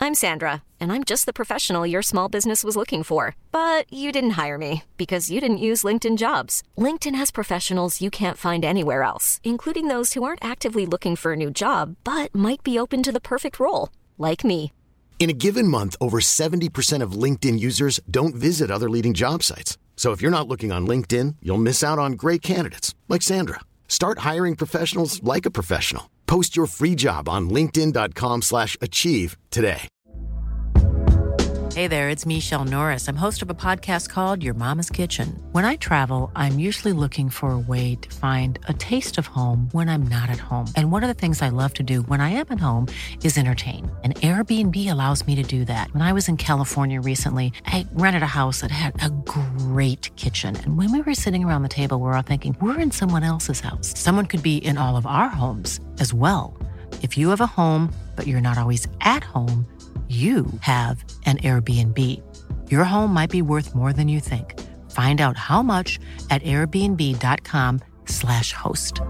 I'm Sandra, and I'm just the professional your small business was looking for. But you didn't hire me because you didn't use LinkedIn Jobs. LinkedIn has professionals you can't find anywhere else, including those who aren't actively looking for a new job, but might be open to the perfect role, like me. In a given month, over 70% of LinkedIn users don't visit other leading job sites. So if you're not looking on LinkedIn, you'll miss out on great candidates like Sandra. Start hiring professionals like a professional. Post your free job on linkedin.com/achieve today. Hey there, it's Michelle Norris. I'm host of a podcast called Your Mama's Kitchen. When I travel, I'm usually looking for a way to find a taste of home when I'm not at home. And one of the things I love to do when I am at home is entertain. And Airbnb allows me to do that. When I was in California recently, I rented a house that had a great kitchen. And when we were sitting around the table, we were all thinking, we're in someone else's house. Someone could be in all of our homes as well. If you have a home, but you're not always at home, you have an Airbnb. Your home might be worth more than you think. Find out how much at airbnb.com/host.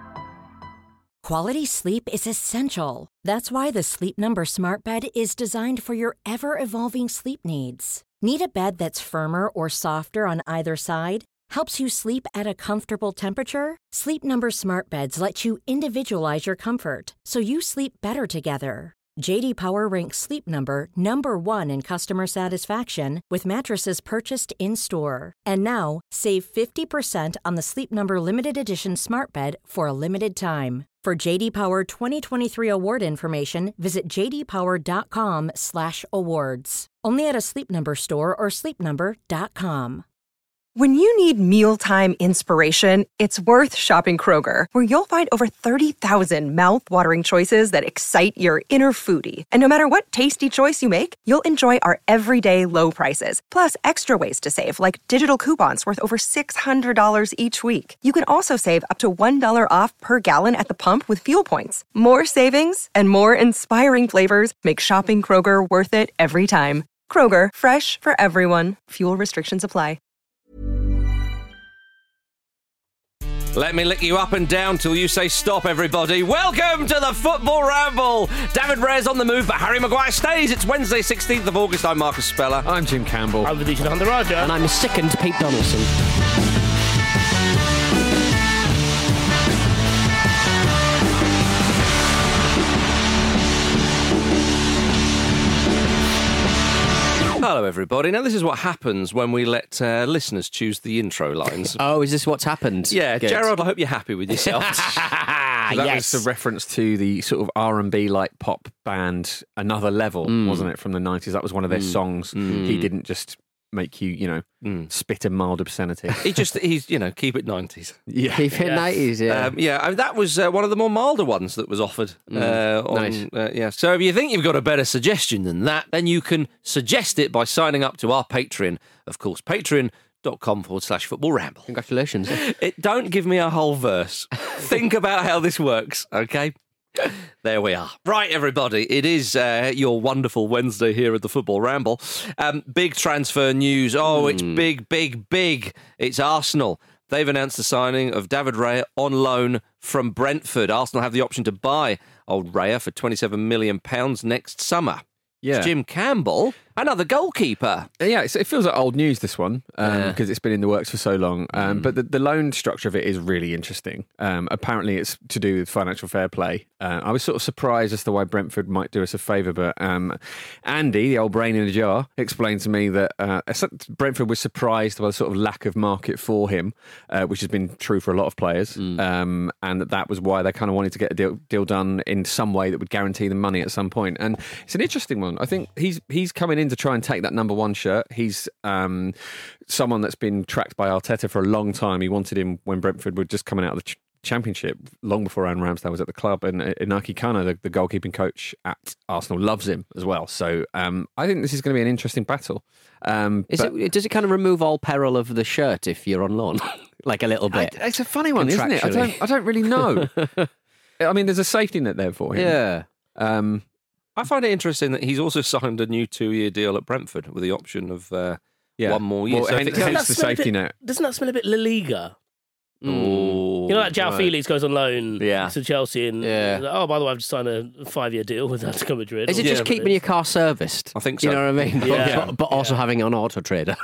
Quality sleep is essential. That's why the Sleep Number Smart Bed is designed for your ever-evolving sleep needs. Need a bed that's firmer or softer on either side? Helps you sleep at a comfortable temperature? Sleep Number Smart Beds let you individualize your comfort, so you sleep better together. J.D. Power ranks Sleep Number number 1 in customer satisfaction with mattresses purchased in-store. And now, save 50% on the Sleep Number Limited Edition Smart Bed for a limited time. For J.D. Power 2023 award information, visit jdpower.com/awards. Only at a Sleep Number store or sleepnumber.com. When you need mealtime inspiration, it's worth shopping Kroger, where you'll find over 30,000 mouth-watering choices that excite your inner foodie. And no matter what tasty choice you make, you'll enjoy our everyday low prices, plus extra ways to save, like digital coupons worth over $600 each week. You can also save up to $1 off per gallon at the pump with fuel points. More savings and more inspiring flavors make shopping Kroger worth it every time. Kroger, fresh for everyone. Fuel restrictions apply. Let me lick you up and down till you say stop, everybody. Welcome to the Football Ramble. David Rare's on the move, but Harry Maguire stays. It's Wednesday, 16th of August. I'm Marcus Speller. I'm Jim Campbell. I'm Vidisha Handaraja. And I'm a sickened Pete Donaldson. Hello, everybody. Now, this is what happens when we let listeners choose the intro lines. Oh, is this what's happened? Yeah, Good. Gerard, I hope you're happy with yourself. That was a reference to the sort of R&B like pop band Another Level, wasn't it, from the 90s? That was one of their songs. He didn't just make you, spit a mild obscenity. He's keep it 90s. Yeah. Keep it 90s, yeah. I mean, that was one of the more milder ones that was offered. Nice. So if you think you've got a better suggestion than that, then you can suggest it by signing up to our Patreon. Of course, patreon.com/football ramble. Congratulations. Don't give me a whole verse. Think about how this works, okay? There we are. Right, everybody. It is your wonderful Wednesday here at the Football Ramble. Big transfer news. Oh, it's big, big, big. It's Arsenal. They've announced the signing of David Raya on loan from Brentford. Arsenal have the option to buy old Raya for £27 million next summer. Yeah. Jim Campbell, another goalkeeper. Yeah, it feels like old news, this one, because it's been in the works for so long. But the loan structure of it is really interesting. Apparently, it's to do with financial fair play. I was sort of surprised as to why Brentford might do us a favour, but Andy, the old brain in a jar, explained to me that Brentford was surprised by the sort of lack of market for him, which has been true for a lot of players, and that was why they kind of wanted to get a deal done in some way that would guarantee them money at some point. And it's an interesting one. I think he's coming in to try and take that number one shirt. He's someone that's been tracked by Arteta for a long time. He wanted him when Brentford were just coming out of the Championship, long before Aaron Ramsdale was at the club. And Inaki Kana, the goalkeeping coach at Arsenal, loves him as well. So I think this is going to be an interesting battle. Does it kind of remove all peril of the shirt if you're on loan? Like a little bit? It's a funny one, isn't it? I don't really know. I mean, there's a safety net there for him. Yeah. I find it interesting that he's also signed a new 2-year deal at Brentford with the option of one more year. Well, hence the safety net. Doesn't that smell a bit La Liga? Ooh, You know, like João right. Felix goes on loan Yeah. to Chelsea and Yeah. like, oh, by the way, I've just signed a 5-year deal with Atletico Madrid. Is it Or just whatever keeping it your car serviced? I think You so. know what I mean? Yeah. But also having it on Auto Trader.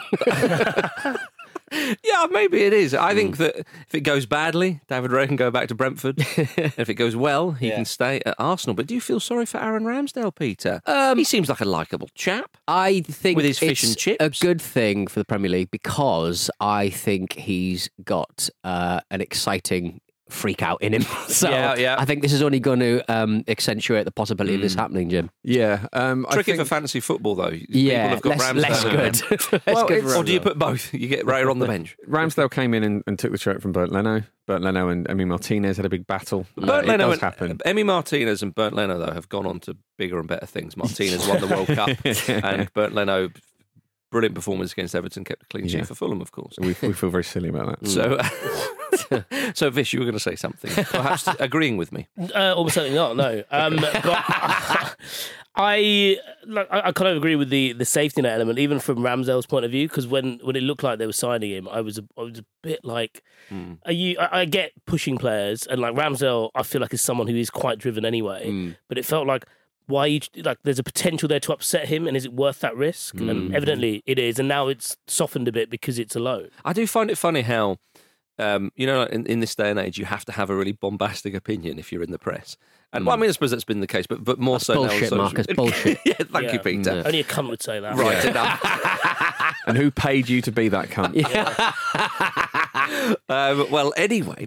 Yeah, maybe it is. I think that if it goes badly, David Ray can go back to Brentford. If it goes well, he can stay at Arsenal. But do you feel sorry for Aaron Ramsdale, Peter? He seems like a likeable chap. I think With his fish it's and chips. a good thing for the Premier League because I think he's got an exciting freak out in him. So Yeah. I think this is only going to accentuate the possibility of this happening, Jim. Yeah. I Tricky think- for fantasy football, though. Yeah, People have got less Ramsdale. good. Less Well, good it's- for Or do you Ramsdale. put both? You get Ray on the bench. Ramsdale came in and took the shirt from Bernd Leno. Bernd Leno and Emi Martinez had a big battle. Bernd It Leno does and happen. Emi Martinez and Bernd Leno, though, have gone on to bigger and better things. Martinez won the World Cup, and Bernd Leno, brilliant performance against Everton, kept a clean sheet Yeah. for Fulham, of course. We feel very silly about that. So Vish, you were going to say something, perhaps agreeing with me. Almost certainly not, no. But I kind of agree with the safety net element, even from Ramsdale's point of view, because when it looked like they were signing him, I was a bit like, I get pushing players, and like Ramsdale, I feel like is someone who is quite driven anyway, but it felt like, why you, like there's a potential there to upset him, and is it worth that risk? And evidently it is, and now it's softened a bit because it's a loan. I do find it funny how, in this day and age, you have to have a really bombastic opinion if you're in the press. And well, I mean, I suppose that's been the case, but more so bullshit, now. Marcus, bullshit. Yeah, thank you, Peter. Only a cunt would say that. Right, enough. And who paid you to be that cunt? Well, anyway,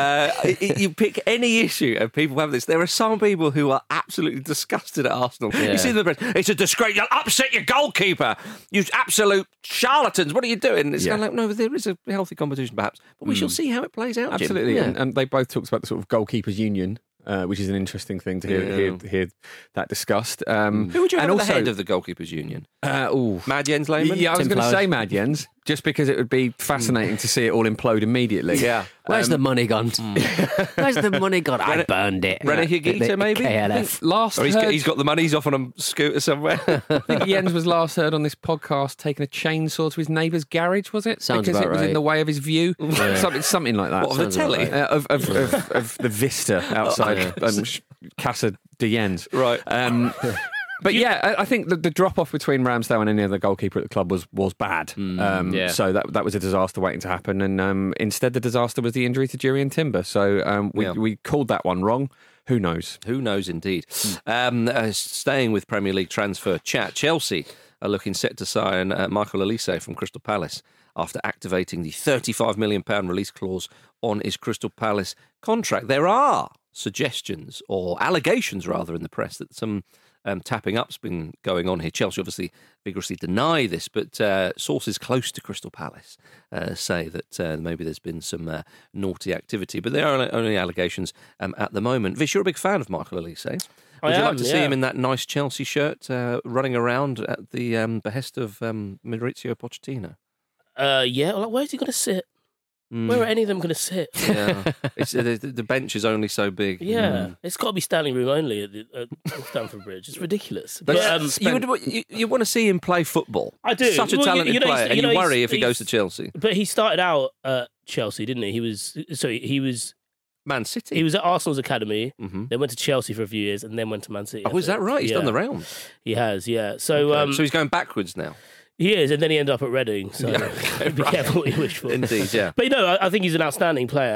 you pick any issue and people have this. There are some people who are absolutely disgusted at Arsenal. You see the press, it's a disgrace, you'll upset your goalkeeper. You absolute charlatans, what are you doing? It's kind of like, no, there is a healthy competition perhaps, but we shall see how it plays out, Jim. Absolutely. Yeah. And they both talked about the sort of goalkeepers union, which is an interesting thing to hear that discussed. Who would you have and at the also, head of the goalkeepers union? ooh. Mad Jens Lehmann? Yeah, I was Tim going to Flowers. say Mad Jens, just because it would be fascinating to see it all implode immediately. Yeah. Where's the money gone? Where's the money gone? I burned it. René Higuita, maybe? KLF. Last Or heard, he's got the money, he's off on a scooter somewhere. I think Jens was last heard on this podcast taking a chainsaw to his neighbour's garage, was it? Sounds because about it was in right. the way of his view. Something like that. What, of the Sounds about telly? right. Of the vista outside Casa de Jens. Right. But yeah, I think the drop off between Ramsdale and any other goalkeeper at the club was bad. yeah. So that was a disaster waiting to happen. And instead, the disaster was the injury to Jurrien Timber. So we called that one wrong. Who knows? Who knows, indeed. Staying with Premier League transfer chat, Chelsea are looking set to sign Michael Olise from Crystal Palace after activating the £35 million release clause on his Crystal Palace contract. There are suggestions, or allegations rather, in the press that some tapping up's been going on here. Chelsea obviously vigorously deny this, but sources close to Crystal Palace say that maybe there's been some naughty activity, but there are only allegations at the moment. Vish, you're a big fan of Michael Olise. Would you like to see him in that nice Chelsea shirt running around at the behest of Maurizio Pochettino? Yeah, like, where's he going to sit? Where are any of them going to sit? Yeah, the bench is only so big. Yeah, it's got to be standing room only at Stamford Bridge. It's ridiculous. But But, you want to see him play football. I do. Such a Well, talented player, and you worry if he he's- goes to Chelsea. But he started out at Chelsea, didn't he? He was Man City. at Arsenal's academy, Mhm. then went to Chelsea for a few years, and then went to Man City. Oh, is that right? He's done the round. He has, yeah. So, So he's going backwards now. he is, and then he ended up at Reading. So be careful what you wish for. Indeed, yeah. But I think he's an outstanding player.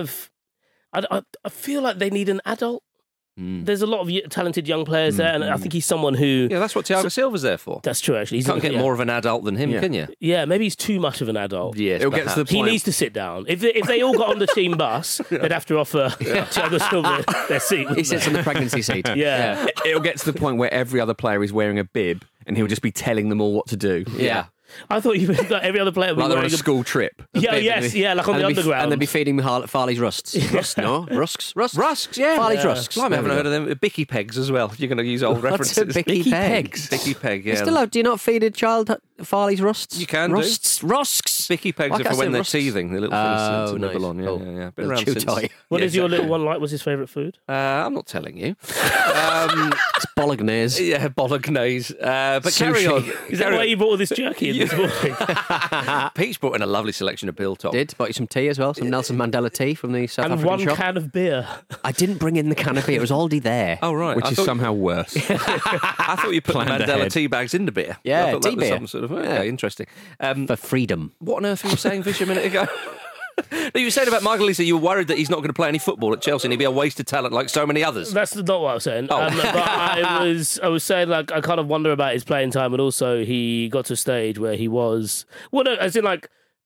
I feel like they need an adult. There's a lot of talented young players there, and I think he's someone who. Yeah, that's what Thiago Silva's there for. That's true, actually. You can't get more of an adult than him, Yeah. can you? Yeah, maybe he's too much of an adult. Yes, It'll get to the He point. needs to sit down. If they all got on the team bus, they'd have to offer Thiago Silva their seat. He wouldn't sits they? in the pregnancy seat. Yeah. It'll get to the point where every other player is wearing a bib, and he'll just be telling them all what to do. Yeah. I thought you meant like every other player would Like be they're on wearing a school trip. Yeah, yes, yeah, like on the underground. And they'd be feeding me Farley's rusts. Rust, no? Rusks? Rusks, yeah. Farley's rusks. Blimey, I haven't heard of them. Bicky pegs as well. If you're going to use old What's references. a Bicky Pegs? Bicky peg, yeah. Still out. Do you not feed a child Farley's rusts? You can do. Rusks. Bicky pegs Why are can't for I when say they're rusts? teething, the little things to nibble on. Cool. Yeah. Been Little around chew since. toy. What Yeah, is your exactly. little one like? What's his favourite food? I'm not telling you. It's bolognese. Yeah, bolognese. But Sushi. carry on. Is that why you bought all this jerky in this morning? Pete's brought in a lovely selection of Biltong. Bought you some tea as well, some Nelson Mandela tea from the South And African one shop. can of beer. I didn't bring in the canopy, it was already there. Oh, right. Which I is thought- somehow worse. I thought you put the Planned Mandela ahead. tea bags in the beer. Yeah, I thought that tea was beer. some sort of, okay, Yeah. interesting. For freedom. What on earth were you saying, Fish, a minute ago? No, you were saying about Michael Lisa, you were worried that he's not going to play any football at Chelsea and he'd be a waste of talent like so many others. That's not what I was saying. Oh. But I was saying, like, I kind of wonder about his playing time, and also he got to a stage where he was, well, no, as in like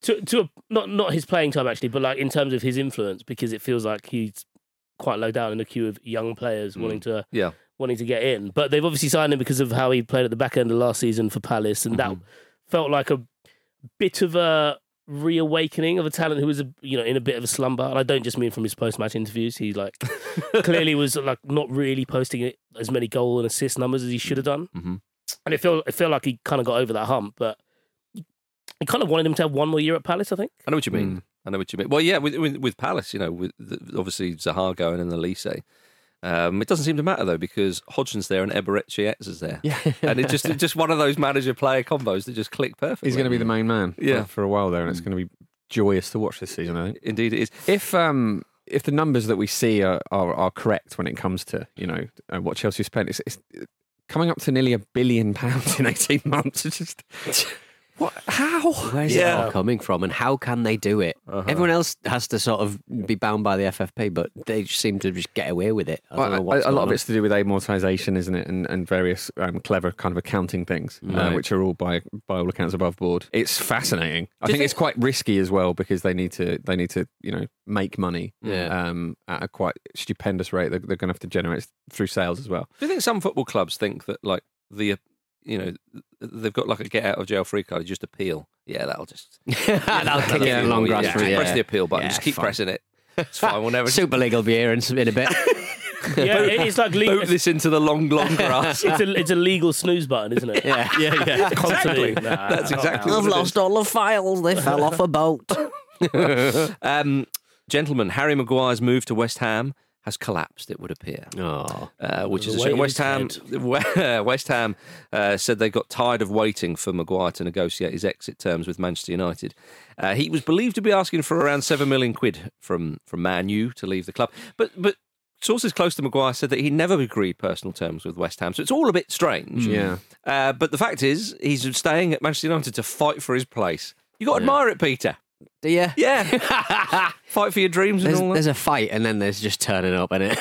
not his playing time actually, but like in terms of his influence, because it feels like he's quite low down in the queue of young players wanting to get in. But they've obviously signed him because of how he played at the back end of last season for Palace, and that felt like a bit of a reawakening of a talent who was in a bit of a slumber. And I don't just mean from his post-match interviews. He like clearly was like not really posting as many goal and assist numbers as he should have done. And it felt like he kind of got over that hump, but I kind of wanted him to have one more year at Palace, I think. I know what you mean. Well, yeah, with Palace, with obviously Zaha going and Elise. It doesn't seem to matter though, because Hodgson's there and Eberechi is there. Yeah. And it's just one of those manager-player combos that just click perfectly. He's going to be the main man for a while there, and it's going to be joyous to watch this season, I think. Indeed it is. If the numbers that we see are correct when it comes to what Chelsea spent, it's coming up to nearly £1 billion in 18 months. It's just what? How? Where's it all coming from, and how can they do it? Everyone else has to sort of be bound by the FFP, but they just seem to just get away with it. I don't know what's a lot going of on. it's to do with amortization, isn't it, and various clever kind of accounting things, which are all by all accounts above board. It's fascinating. I think it's quite risky as well, because they need to make money at a quite stupendous rate. They're going to have to generate through sales as well. Do you think some football clubs think that like they've got like a get out of jail free card, you just appeal? Yeah, that'll just That'll kick it along grassroots. Press the appeal button, just keep pressing it. It's fine. We'll never Super League will be here in a bit. Yeah, it's like legal. boot this into the long grass. It's a legal snooze button, isn't it? Yeah. Constantly. That's exactly I've what it is. lost all the files. They fell off a boat. Gentlemen, Harry Maguire's move to West Ham has collapsed, it would appear. Oh. Which is a The shame. weight of West Ham said they got tired of waiting for Maguire to negotiate his exit terms with Manchester United. He was believed to be asking for around £7 million from Man U to leave the club, but sources close to Maguire said that he never agreed personal terms with West Ham, so it's all a bit strange. Yeah. But the fact is, he's staying at Manchester United to fight for his place. You got to admire it, Peter. Do you? Yeah. Fight for your dreams and all that. There's a fight, and then there's just turning up, innit?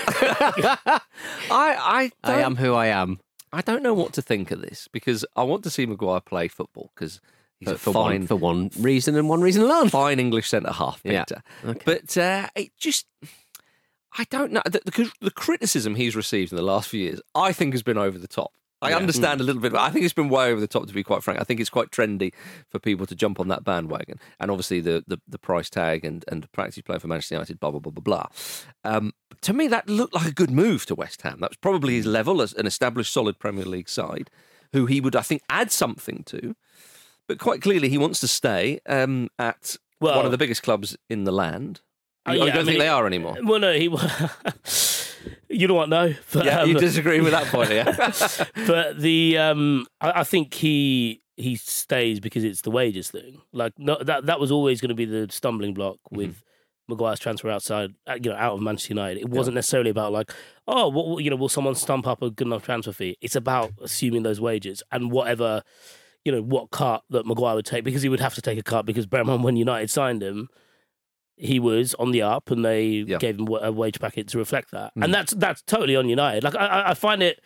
I am who I am. I don't know what to think of this, because I want to see Maguire play football, because he's a fine, for one reason and one reason alone. fine English centre half, Yeah. Peter. Okay. But it just, I don't know. The criticism he's received in the last few years, I think, has been over the top. I understand a little bit, but I think it's been way over the top, to be quite frank. I think it's quite trendy for people to jump on that bandwagon. And obviously the price tag and practice playing for Manchester United, blah, blah, blah, blah, blah. To me, that looked like a good move to West Ham. That was probably his level as an established, solid Premier League side, who he would, I think, add something to. But quite clearly, he wants to stay at one of the biggest clubs in the land. You don't think they are anymore? Well, no, you know what? No, but, Yeah, you disagree with that point, yeah. But I think he stays because it's the wages thing. Like, no, that was always going to be the stumbling block with Maguire's transfer out of Manchester United. It wasn't necessarily about like, will someone stump up a good enough transfer fee? It's about assuming those wages and whatever, what cut that Maguire would take, because he would have to take a cut, because bear in mind, when United signed him, he was on the up, and they gave him a wage packet to reflect that. And that's totally on United. Like, I find it,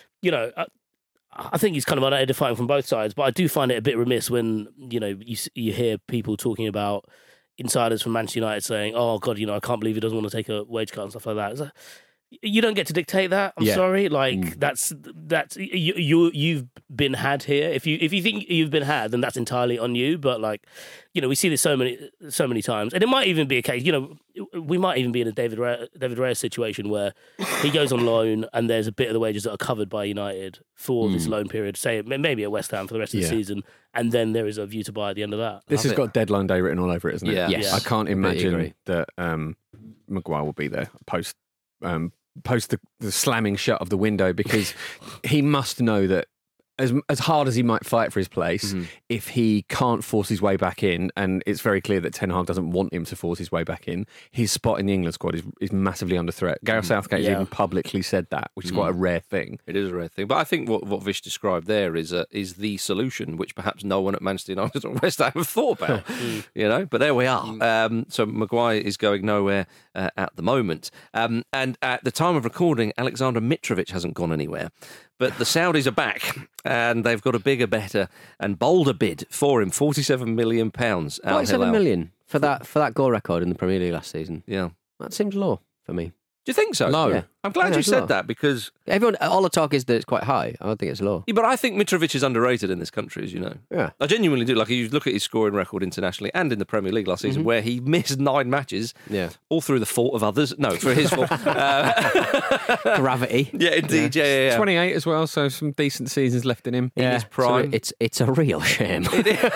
I think he's kind of unedifying from both sides, but I do find it a bit remiss when, you hear people talking about insiders from Manchester United saying, oh, God, I can't believe he doesn't want to take a wage cut and stuff like that. You don't get to dictate that. I'm sorry. Like that's you've been had here. If you think you've been had, then that's entirely on you. But like, we see this so many times, and it might even be a case. We might even be in a David Raya situation where he goes on loan, and there's a bit of the wages that are covered by United for this loan period. Say maybe at West Ham for the rest of the season, and then there is a view to buy at the end of that. This has got deadline day written all over it, isn't it? Yeah. Yes. I can't imagine that Maguire will be there post the slamming shut of the window, because he must know that as hard as he might fight for his place, if he can't force his way back in, and it's very clear that Ten Hag doesn't want him to force his way back in, his spot in the England squad is massively under threat. Gareth Southgate has even publicly said that, which is quite a rare thing. It is a rare thing. But I think what Vish described there is the solution, which perhaps no one at Manchester United or West Ham have thought about. But there we are. So Maguire is going nowhere at the moment. And at the time of recording, Alexander Mitrovic hasn't gone anywhere. But the Saudis are back, and they've got a bigger, better and bolder bid for him, £47 million. 47 million for that goal record in the Premier League last season. Yeah. That seems low for me. Do you think so? Low. Yeah. I'm glad you it's said low. that, because... All the talk is that it's quite high. I don't think it's low. Yeah, but I think Mitrovic is underrated in this country, as you know. Yeah. I genuinely do. Like, you look at his scoring record internationally and in the Premier League last season, where he missed 9 matches, all through the fault of others. No, through his fault. Gravity. Yeah, indeed. Yeah. 28 as well, so some decent seasons left in him. In his prime. So it's a real shame.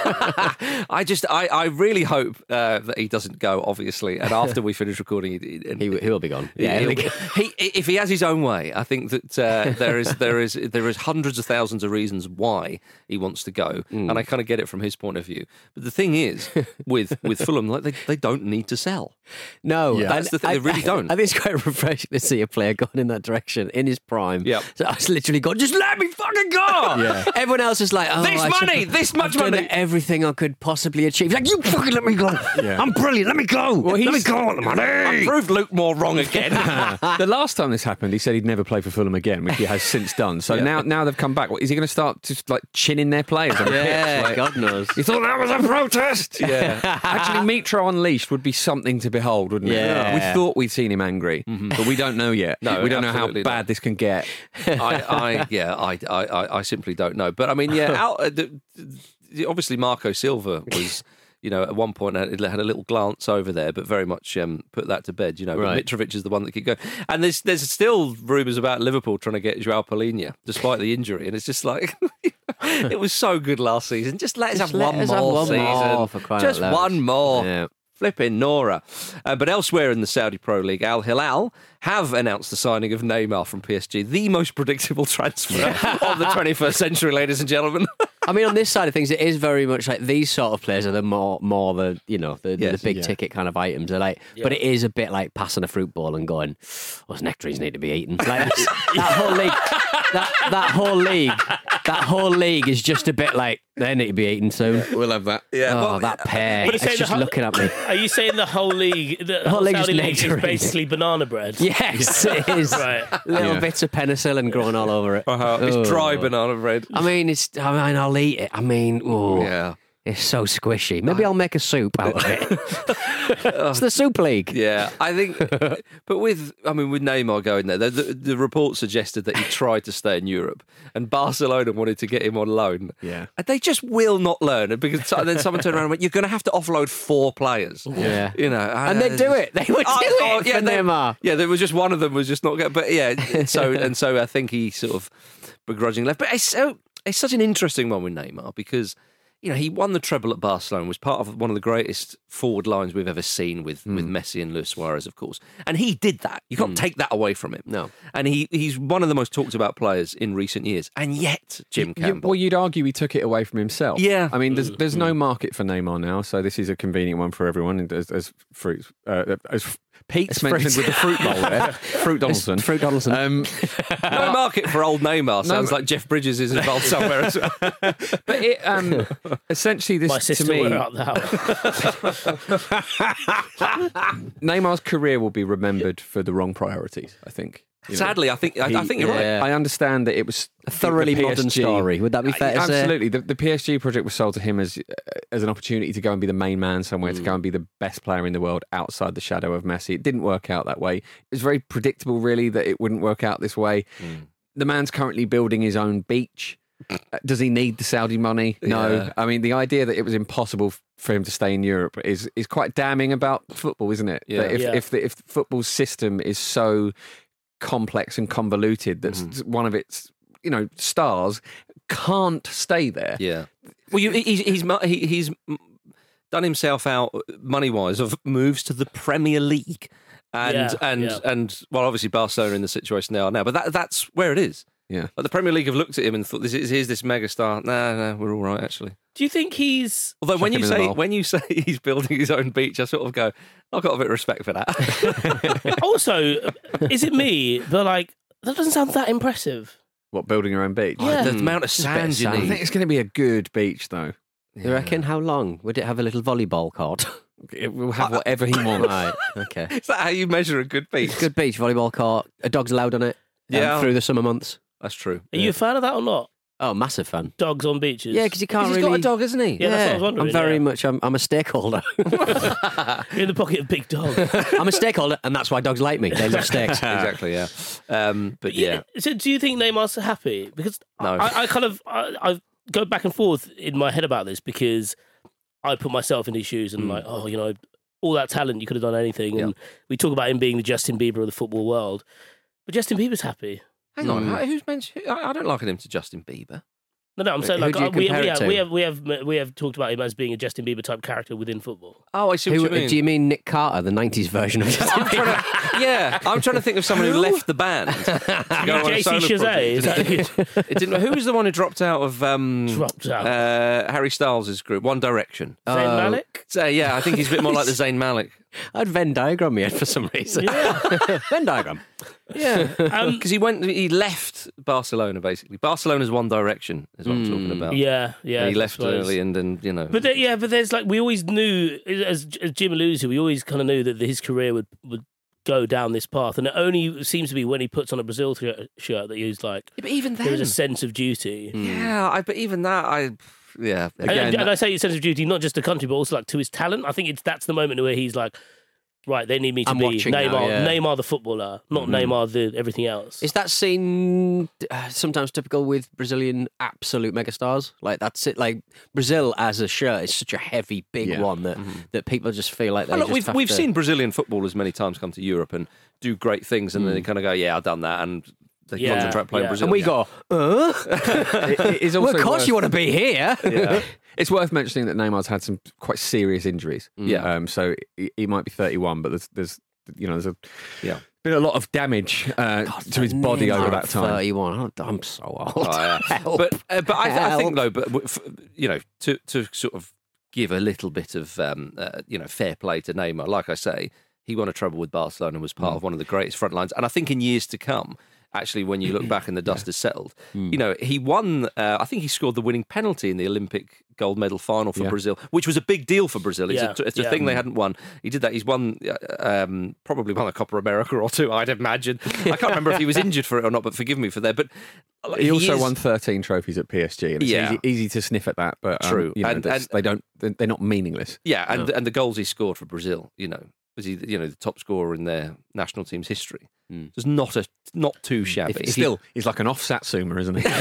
I really hope that he doesn't go, obviously, and after we finish recording, He will be gone. If he has his own way, I think that there is hundreds of thousands of reasons why he wants to go, and I kind of get it from his point of view. But the thing is, with Fulham, like they don't need to sell. No, That's the thing, they really don't. I think it's quite refreshing to see a player going in that direction in his prime. Yep. So I was literally going, just let me fucking go. Yeah. Everyone else is like, this much I've done money. Everything I could possibly achieve. Like, you fucking let me go. Yeah. I'm brilliant. Let me go. Let me go on the money. I proved Luke Moore wrong again. The last time this happened, he said he'd never play for Fulham again, which he has since done. So now they've come back. What, is he going to start just like chinning their players on the pitch? Like, God knows. you thought that was a protest? Yeah. Actually, Mitro Unleashed would be something to behold, wouldn't it? Yeah. We thought we'd seen him angry, but we don't know yet. No, we don't know how absolutely bad not. this can get. I simply don't know. But I mean, obviously Marco Silva was, at one point had a little glance over there, but very much put that to bed. But Right. Mitrovic is the one that keep going. And there's still rumours about Liverpool trying to get João Palhinha, despite the injury. And it's just like, it was so good last season. Just let us have one more season. For crying Just out loud. one more. Yeah. Flipping Nora. But elsewhere in the Saudi Pro League, Al Hilal have announced the signing of Neymar from PSG, the most predictable transfer of the 21st century, ladies and gentlemen. I mean, on this side of things, it is very much like these sort of players are the more the the big ticket kind of items. They're like, but it is a bit like passing a fruit ball and going, "Those nectarines need to be eaten." Like that whole league, that whole league is just a bit like they need to be eaten soon. We'll have that. Yeah. That pair, But it's it's just saying looking at me. Are you saying the whole league, the whole whole league is Saudi league is nectarines. basically banana bread? Yes, it is. Right. Little bits of penicillin growing all over it. It's dry banana bread. I mean, I'll eat it. I mean, Yeah. it's so squishy. Maybe I'll make a soup out of it. It's the Soup League. Yeah, I think, but with Neymar going there, the report suggested that he tried to stay in Europe, and Barcelona wanted to get him on loan. Yeah. And they just will not learn, because then someone turned around and went, "You're going to have to offload 4 players." Yeah. And they do it. They would do it for Neymar. Yeah, there was just one of them was just not good. But yeah, so I think he sort of begrudgingly left. But it's such an interesting one with Neymar, because he won the treble at Barcelona, was part of one of the greatest forward lines we've ever seen with Messi and Luis Suarez, of course. And he did that. You can't take that away from him. No. And he's one of the most talked about players in recent years. And yet, Jim Campbell. Well, you'd argue he took it away from himself. Yeah. I mean, there's no market for Neymar now, so this is a convenient one for everyone. And as Pete's mentioned with the fruit bowl there, Fruit Donaldson. Fruit Donaldson. No market for old Neymar. Sounds like Jeff Bridges is involved somewhere as well. But it essentially this My to sister me, were out the house. Neymar's career will be remembered for the wrong priorities, I think. Sadly, I think you're right. I understand that it was a thoroughly modern story. Would that be fair to say? Absolutely. The PSG project was sold to him as an opportunity to go and be the main man somewhere, to go and be the best player in the world outside the shadow of Messi. It didn't work out that way. It was very predictable, really, that it wouldn't work out this way. The man's currently building his own beach. Does he need the Saudi money? No. Yeah. I mean, the idea that it was impossible for him to stay in Europe is quite damning about football, isn't it? Yeah. That if the football system is so complex and convoluted that one of its stars can't stay there. Yeah. Well, he's done himself out money wise of moves to the Premier League, and well, obviously Barcelona in the situation they are now, but that's where it is. Yeah. Like the Premier League have looked at him and thought, here's this megastar. No, we're all right actually. Do you think he's? Although when you say he's building his own beach, I sort of go, I've got a bit of respect for that. Also, is it me? But like, that doesn't sound that impressive. What, building your own beach? Yeah. The amount of sand you I need. think it's going to be a good beach, though. You reckon? How long? Would it have a little volleyball court? It will have whatever he wants. Right, okay. Is that how you measure a good beach? Good beach, volleyball court. A dog's allowed on it through the summer months. That's true. Are you a fan of that or not? Oh, massive fan. Dogs on beaches? Yeah, because you can't really... He's got a dog, hasn't he? Yeah, that's what I was wondering. I'm very much... I'm a stakeholder. You're in the pocket of big dog. I'm a stakeholder, and that's why dogs like me. They love steaks. Exactly, yeah. But yeah. So do you think Neymar's happy? Because No. I go back and forth in my head about this, because I put myself in his shoes and like, all that talent, you could have done anything. And we talk about him being the Justin Bieber of the football world. But Justin Bieber's happy. Hang on, who's mentioned? I don't liken him to Justin Bieber. No, I'm saying Who like do you compare it to? we have talked about him as being a Justin Bieber type character within football. Oh, I see what you mean. Do you mean Nick Carter, the 90s version of Justin Bieber? I'm trying to think of someone who left the band. To go on a JC solo Chazet, project. It didn't. Who was the one who dropped out of Harry Styles' group, One Direction? Zayn Malik? So, yeah, I think he's a bit more like the Zayn Malik. I had Venn diagram in my head for some reason. Yeah. Venn diagram. Yeah, because he left Barcelona basically. Barcelona's One Direction is what I'm talking about. Yeah. And he left early, and then But there's like, we always knew, as Jim alluded to, we always kind of knew that his career would go down this path, and it only seems to be when he puts on a Brazil shirt that he's like, but even then, there is a sense of duty. Yeah, but even that, yeah. Again, and I say a sense of duty, not just to country, but also like to his talent. I think that's the moment where he's like, right, they need me to be Neymar the footballer, not Neymar the everything else. Is that scene sometimes typical with Brazilian absolute megastars? Like, that's it. Like, Brazil as a shirt is such a heavy, big one that people just feel like they we've seen Brazilian footballers many times come to Europe and do great things, and then they kind of go, yeah, I've done that, and they concentrate playing Brazil. And we go, It is also well, of course you want to be here. Yeah. It's worth mentioning that Neymar's had some quite serious injuries. Yeah. So he might be 31, but there's been a lot of damage to his body over that time. 31. I'm so old. Oh, yeah. But I think though, to sort of give a little bit of fair play to Neymar, like I say, he won a treble with Barcelona and was part of one of the greatest front lines. And I think in years to come, actually, when you look back and the dust has settled, he won, I think he scored the winning penalty in the Olympic gold medal final for Brazil, which was a big deal for Brazil. It's a thing they hadn't won. He did that. He's won, probably won a Copa America or two, I'd imagine. I can't remember if he was injured for it or not, but forgive me for that. But he also won 13 trophies at PSG, and it's easy to sniff at that, but true. They're not meaningless. Yeah, and the goals he scored for Brazil, was he the top scorer in their national team's history. Just not too shabby. He's like an off-Satsuma, isn't he?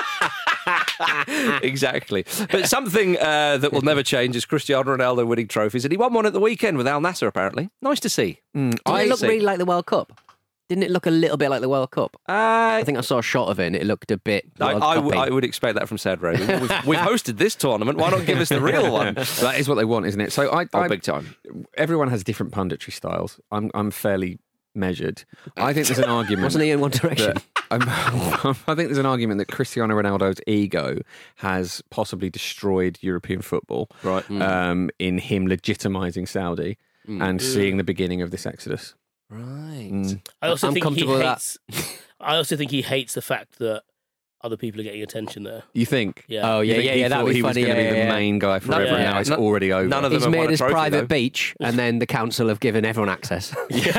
Exactly. But something that will never change is Cristiano Ronaldo winning trophies, and he won one at the weekend with Al Nassr, apparently. Nice to see. Did it look really like the World Cup? Didn't it look a little bit like the World Cup? I think I saw a shot of it and it looked a bit I would expect that from Sad Ray. We've hosted this tournament. Why not give us the real one? That is what they want, isn't it? So big time. Everyone has different punditry styles. I'm fairly measured. I think there's an argument. Wasn't he in One Direction? I think there's an argument that Cristiano Ronaldo's ego has possibly destroyed European football, right? In him legitimising Saudi and seeing the beginning of this exodus. Right. I also I'm think comfortable with I also think he hates the fact that other people are getting attention there. You think? Yeah. Oh, yeah, You think he that'd thought be he funny. was going to be the yeah. main guy forever, and now it's already over. None of them He's have won made a his trophy, private though. beach, and then the council have given everyone access.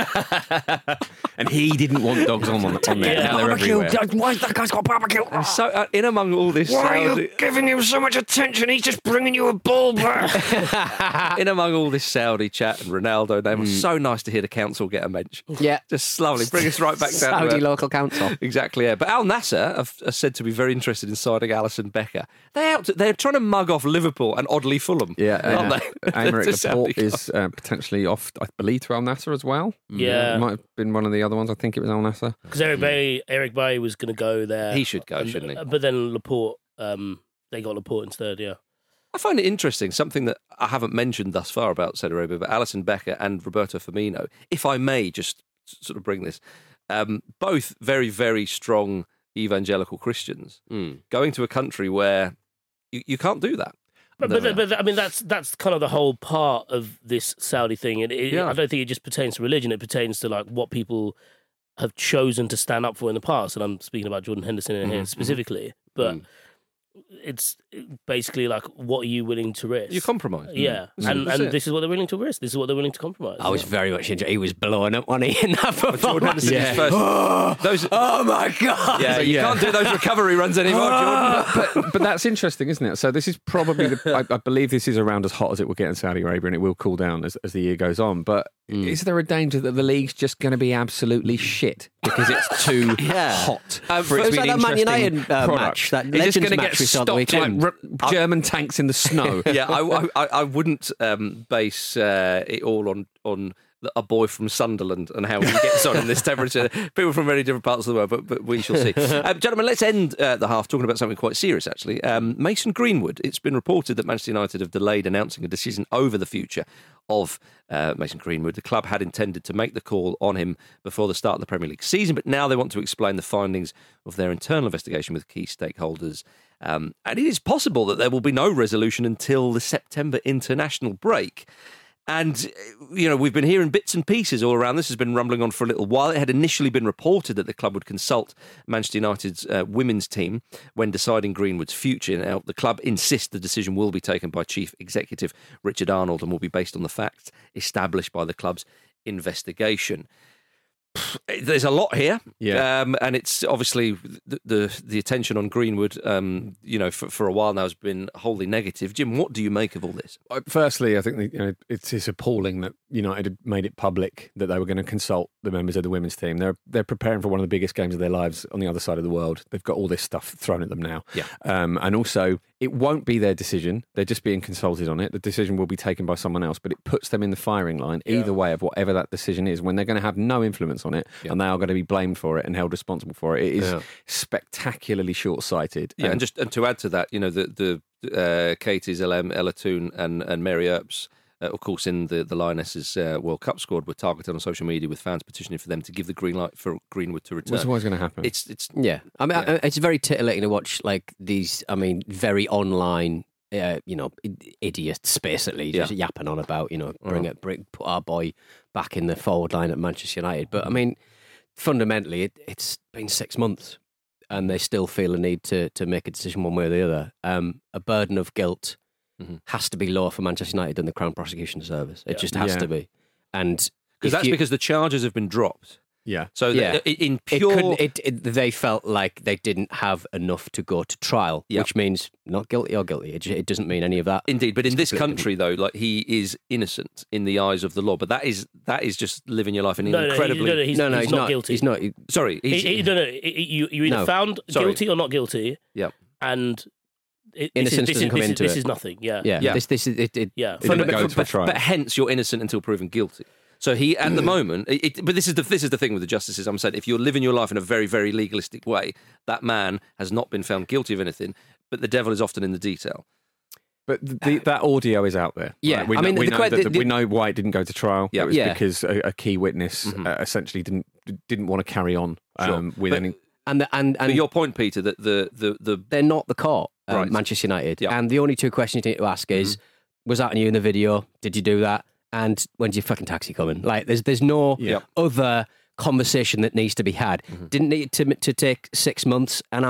And he didn't want dogs on there. Yeah. Now they're everywhere. Why that guy's got barbecue? So, in among all this, Saudi, giving him so much attention? He's just bringing you a ball back. in among all this Saudi chat and Ronaldo, it was so nice to hear the council get a mention. Yeah. Just slowly bring us right back down. Saudi to earth. local council. Exactly, yeah. But Al Nassr are said to be very interested in signing Alisson Becker. They're trying to mug off Liverpool and oddly Fulham. Yeah, aren't they? Aymeric The Saudi Laporte is potentially off, I believe, to Al Nassr as well. Yeah. It might have been one of the other ones. I think it was Al Nassr. Because Eric Bailly was going to go there. He should go, shouldn't he? But then Laporte, they got Laporte instead, yeah. I find it interesting, something that I haven't mentioned thus far about Saudi Arabia, but Alisson Becker and Roberto Firmino, if I may just sort of bring this, both very, very strong evangelical Christians, going to a country where you can't do that. But I mean, that's kind of the whole part of this Saudi thing. And Yeah. I don't think it just pertains to religion. It pertains to like what people have chosen to stand up for in the past. And I'm speaking about Jordan Henderson in here specifically. But it's basically like, what are you willing to risk? You compromise. Yeah. And That's it. this is what they're willing to risk. This is what they're willing to compromise. I was very much into. He was blowing up, wasn't he? In that Jordan performance. Henderson is first. Those, Oh my god! yeah, you can't do those recovery runs anymore, Jordan. But that's interesting, isn't it? So this is probably, I believe this is around as hot as it will get in Saudi Arabia, and it will cool down as the year goes on. But is there a danger that the league's just going to be absolutely shit because it's too hot for it to It was be like an that Man interesting United product? match, that It's just Legends gonna match get we saw the stopped like weekend. German tanks in the snow. Yeah, I wouldn't base it all on a boy from Sunderland and how he gets on in this temperature. People from very different parts of the world, but we shall see. Gentlemen, let's end the half talking about something quite serious, actually. Mason Greenwood. It's been reported that Manchester United have delayed announcing a decision over the future of Mason Greenwood. The club had intended to make the call on him before the start of the Premier League season, but now they want to explain the findings of their internal investigation with key stakeholders. And it is possible that there will be no resolution until the September international break. And, you know, we've been hearing bits and pieces all around. This has been rumbling on for a little while. It had initially been reported that the club would consult Manchester United's women's team when deciding Greenwood's future. Now, the club insists the decision will be taken by Chief Executive Richard Arnold and will be based on the facts established by the club's investigation. There's a lot here, and it's obviously the attention on Greenwood, for a while now has been wholly negative. Jim, what do you make of all this? Firstly, I think it's appalling that United had made it public that they were going to consult the members of the women's team. They're preparing for one of the biggest games of their lives on the other side of the world. They've got all this stuff thrown at them now, and also it won't be their decision. They're just being consulted on it. The decision will be taken by someone else, but it puts them in the firing line either way of whatever that decision is, when they're going to have no influence on it, and they are going to be blamed for it and held responsible for it. It is spectacularly short-sighted. Yeah, and to add to that, the Katie Zellem, Ella Toon and Mary Earps, of course, in the Lionesses World Cup squad, were targeted on social media with fans petitioning for them to give the green light for Greenwood to return. What's always going to happen? It's it's very tittillating to watch like these. I mean, very online. Idiots basically just yapping on about put our boy back in the forward line at Manchester United. But I mean, fundamentally, it's been 6 months, and they still feel a need to make a decision one way or the other. A burden of guilt has to be lower for Manchester United than the Crown Prosecution Service. It just has to be, and because the charges have been dropped. Yeah. So in pure... they felt like they didn't have enough to go to trial, which means not guilty or guilty. It doesn't mean any of that. Indeed, but in this country, though, like he is innocent in the eyes of the law. But that is just living your life in an incredibly... He's not guilty. He's not. Sorry. You either found guilty or not guilty. Yeah. And... Innocence doesn't come into it. This is nothing. Yeah. This is it. Yeah. But hence you're innocent until proven guilty. So he, at the moment, but this is the thing with the justices. I'm saying if you're living your life in a very, very legalistic way, that man has not been found guilty of anything. But the devil is often in the detail. But that audio is out there. Yeah, right? We know why it didn't go to trial. Yeah. It was because a key witness essentially didn't want to carry on with any. And but your point, Peter, that the they're not the court, Right. Manchester United, Yeah. and the only two questions you need to ask is: was that on you in the video? Did you do that? And when's your fucking taxi coming? Like, there's no other conversation that needs to be had. Didn't need to take 6 months, and